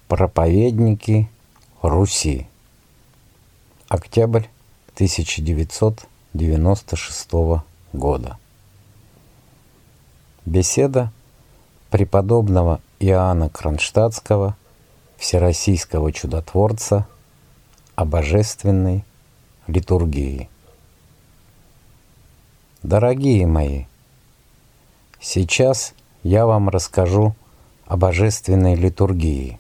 Проповедники Руси. Октябрь 1996 года. Беседа преподобного Иоанна Кронштадтского, всероссийского чудотворца, о божественной литургии. Дорогие мои, сейчас я вам расскажу о божественной литургии.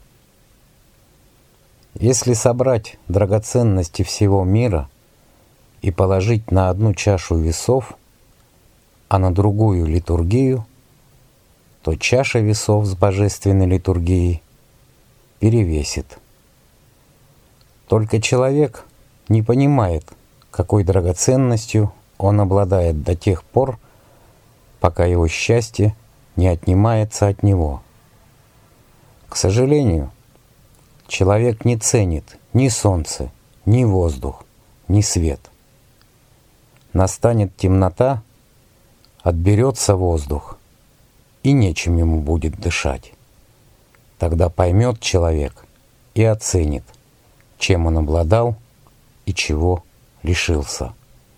Если собрать драгоценности всего мира и положить на одну чашу весов, а на другую литургию, то чаша весов с божественной литургией перевесит. Только человек не понимает, какой драгоценностью он обладает до тех пор, пока его счастье не отнимается от него. К сожалению, человек не ценит ни солнце, ни воздух, ни свет. Настанет темнота, отберется воздух, и нечем ему будет дышать. Тогда поймет человек и оценит, чем он обладал и чего лишился.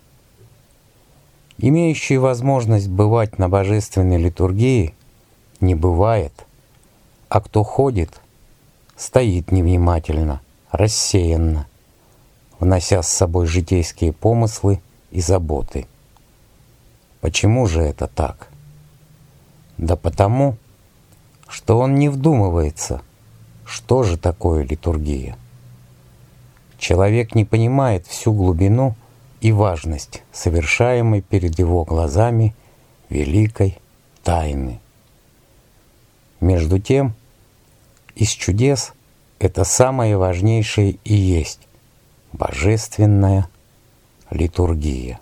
Имеющий возможность бывать на божественной литургии не бывает, а кто ходит, стоит невнимательно, рассеянно, внося с собой житейские помыслы и заботы. Почему же это так? Да потому, что он не вдумывается, что же такое литургия. Человек не понимает всю глубину и важность совершаемой перед его глазами великой тайны. Между тем, из чудес это самое важнейшее и есть божественная литургия.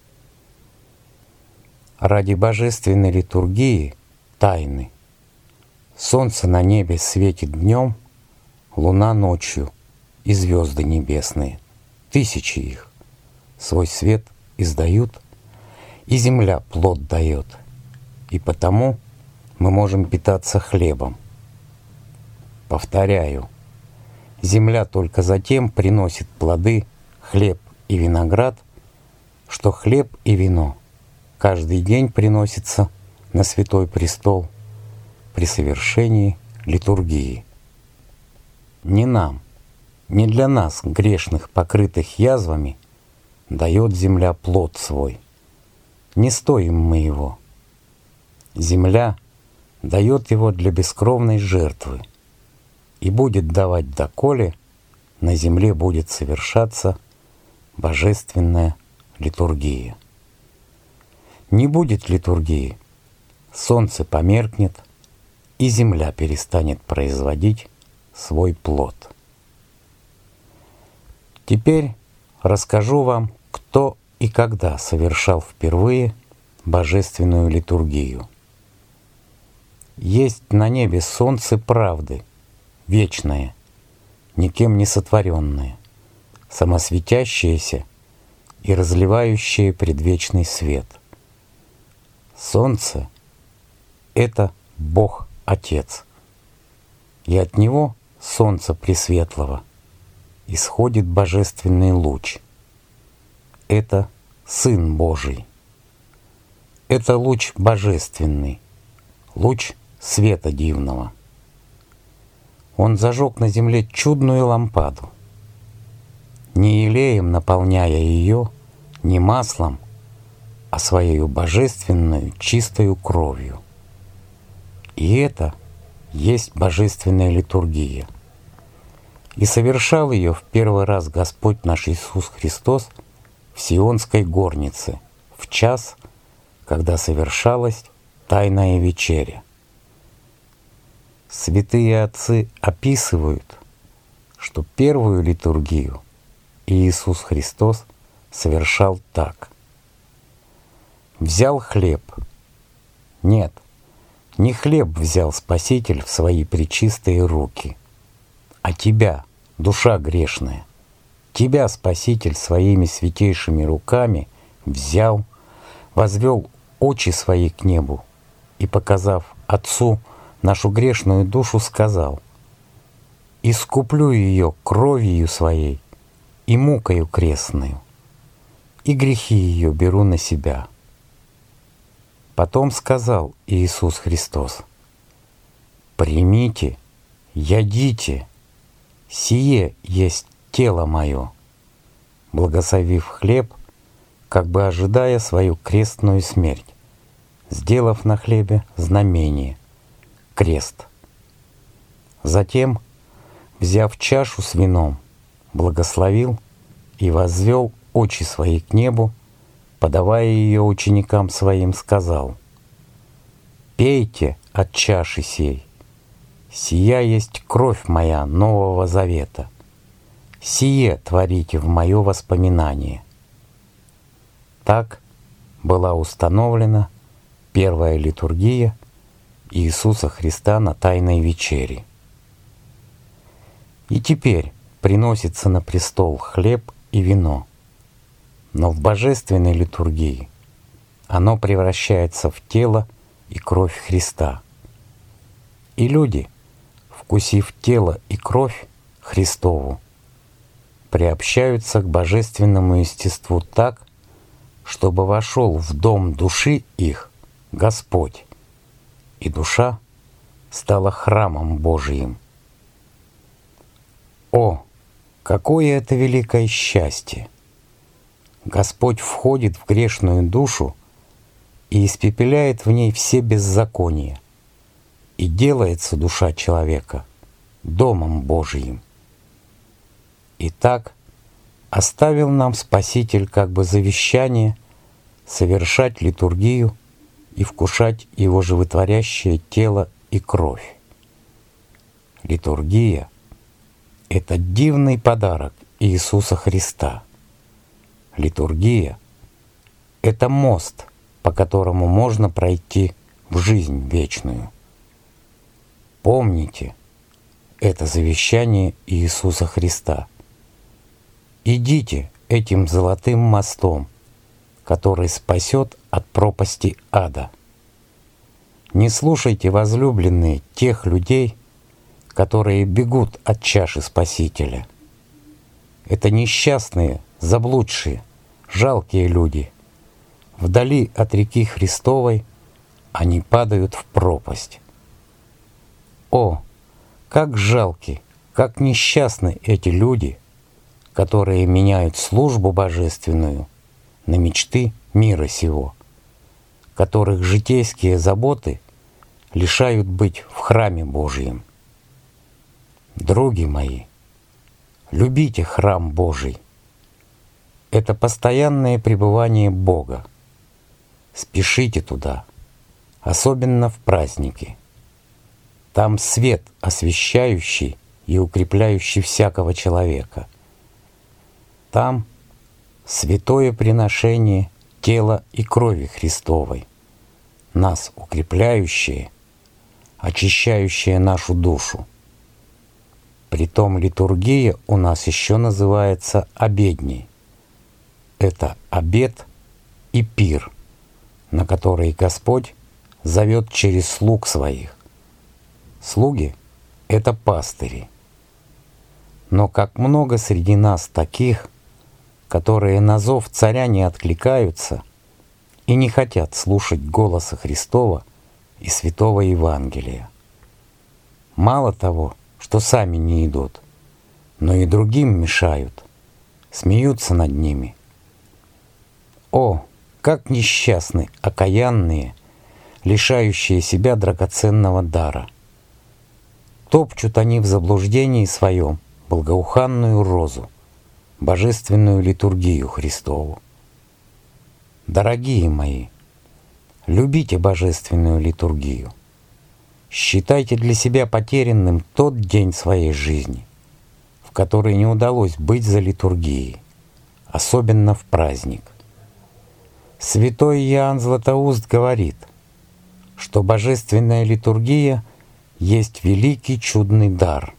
Ради божественной литургии тайны солнце на небе светит днем, луна ночью и звезды небесные, тысячи их, свой свет издают, и земля плод дает, и потому мы можем питаться хлебом. Повторяю, земля только затем приносит плоды, хлеб и виноград, что хлеб и вино каждый день приносится на Святой Престол при совершении литургии. Не нам, не для нас, грешных, покрытых язвами, дает земля плод свой. Не стоим мы его. Земля дает его для бескровной жертвы и будет давать, доколе на земле будет совершаться божественная литургия. Не будет литургии, солнце померкнет, и земля перестанет производить свой плод. Теперь расскажу вам, кто и когда совершал впервые божественную литургию. Есть на небе солнце правды, вечное, никем не сотворенное, самосветящееся и разливающее предвечный свет. Солнце — это Бог Отец, и от Него, Солнца Пресветлого, исходит божественный луч. Это Сын Божий. Это луч божественный, луч света дивного. Он зажег на земле чудную лампаду, не елеем наполняя ее, не маслом, а своею божественную чистою кровью. И это есть божественная литургия. И совершал ее в первый раз Господь наш Иисус Христос в Сионской горнице, в час, когда совершалась Тайная вечеря. Святые отцы описывают, что первую литургию Иисус Христос совершал так. Взял хлеб. Нет, не хлеб взял Спаситель в свои пречистые руки, а тебя, душа грешная, тебя Спаситель своими святейшими руками взял, возвел очи свои к небу и, показав Отцу нашу грешную душу, сказал: искуплю ее кровью своей и мукою крестную, и грехи ее беру на себя». Потом сказал Иисус Христос: «Примите, ядите, сие есть тело мое», благословив хлеб, как бы ожидая свою крестную смерть, сделав на хлебе знамение — крест. Затем, взяв чашу с вином, благословил и возвел очи свои к небу, подавая ее ученикам своим, сказал: «Пейте от чаши сей, сия есть кровь моя нового завета, сие творите в мое воспоминание». Так была установлена первая литургия Иисуса Христа на Тайной вечере. И теперь приносится на престол хлеб и вино, но в божественной литургии оно превращается в тело и кровь Христа. И люди, вкусив тело и кровь Христову, приобщаются к божественному естеству так, чтобы вошел в дом души их Господь, и душа стала храмом Божиим. О, какое это великое счастье! Господь входит в грешную душу и испепеляет в ней все беззакония, и делается душа человека домом Божиим. Итак, оставил нам Спаситель как бы завещание совершать литургию и вкушать Его животворящее тело и кровь. Литургия — это дивный подарок Иисуса Христа. Литургия — это мост, по которому можно пройти в жизнь вечную. Помните это завещание Иисуса Христа. Идите этим золотым мостом, который спасет от пропасти ада. Не слушайте, возлюбленные, тех людей, которые бегут от чаши Спасителя. Это несчастные, заблудшие, жалкие люди. Вдали от реки Христовой они падают в пропасть. О, как жалки, как несчастны эти люди, которые меняют службу божественную на мечты мира сего, которых житейские заботы лишают быть в храме Божьем. Други мои, любите храм Божий. Это постоянное пребывание Бога. Спешите туда, особенно в праздники. Там свет, освещающий и укрепляющий всякого человека. Там святое приношение тела и крови Христовой, нас укрепляющее, очищающее нашу душу. Притом литургия у нас еще называется обедней. Это обед и пир, на который Господь зовет через слуг своих. Слуги — это пастыри. Но как много среди нас таких, которые на зов царя не откликаются и не хотят слушать голоса Христова и святого Евангелия. Мало того, что сами не идут, но и другим мешают, смеются над ними. О, как несчастны окаянные, лишающие себя драгоценного дара! Топчут они в заблуждении своем благоуханную розу, божественную литургию Христову. Дорогие мои, любите божественную литургию. Считайте для себя потерянным тот день своей жизни, в который не удалось быть за литургией, особенно в праздник. Святой Иоанн Златоуст говорит, что божественная литургия есть великий чудный дар.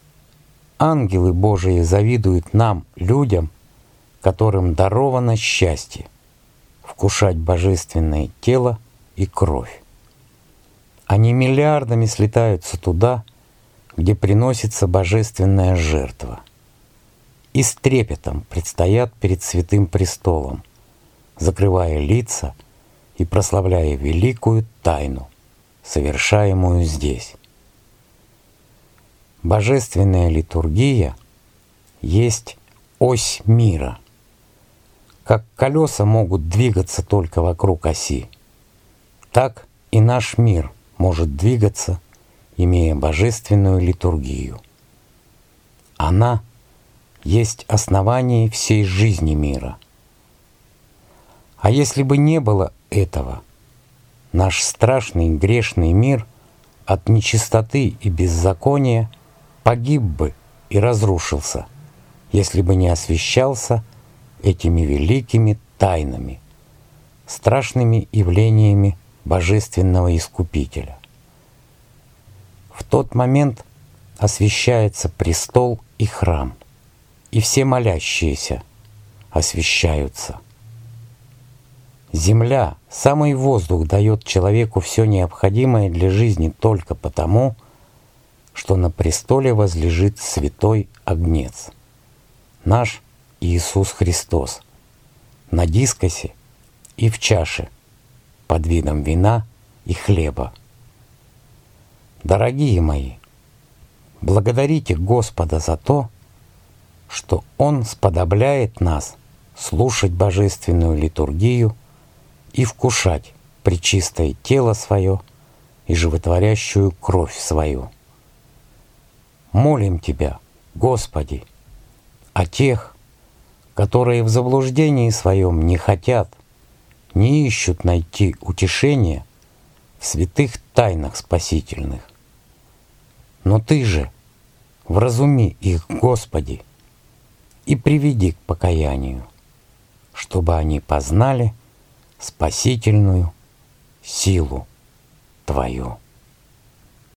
Ангелы Божии завидуют нам, людям, которым даровано счастье вкушать божественное тело и кровь. Они миллиардами слетаются туда, где приносится божественная жертва, и с трепетом предстоят перед святым престолом, закрывая лица и прославляя великую тайну, совершаемую здесь. Божественная литургия есть ось мира. Как колеса могут двигаться только вокруг оси, так и наш мир может двигаться, имея божественную литургию. Она есть основание всей жизни мира. А если бы не было этого, наш страшный грешный мир от нечистоты и беззакония погиб бы и разрушился, если бы не освящался этими великими тайнами, страшными явлениями Божественного Искупителя. В тот момент освящается престол и храм, и все молящиеся освящаются. Земля, самый воздух дает человеку все необходимое для жизни только потому, что на престоле возлежит святой Агнец, наш Иисус Христос, на дискосе и в чаше под видом вина и хлеба. Дорогие мои, благодарите Господа за то, что Он сподобляет нас слушать божественную литургию и вкушать пречистое тело свое и животворящую кровь свою. Молим Тебя, Господи, о тех, которые в заблуждении своем не хотят, не ищут найти утешения в святых тайнах спасительных. Но Ты же вразуми их, Господи, и приведи к покаянию, чтобы они познали спасительную силу Твою.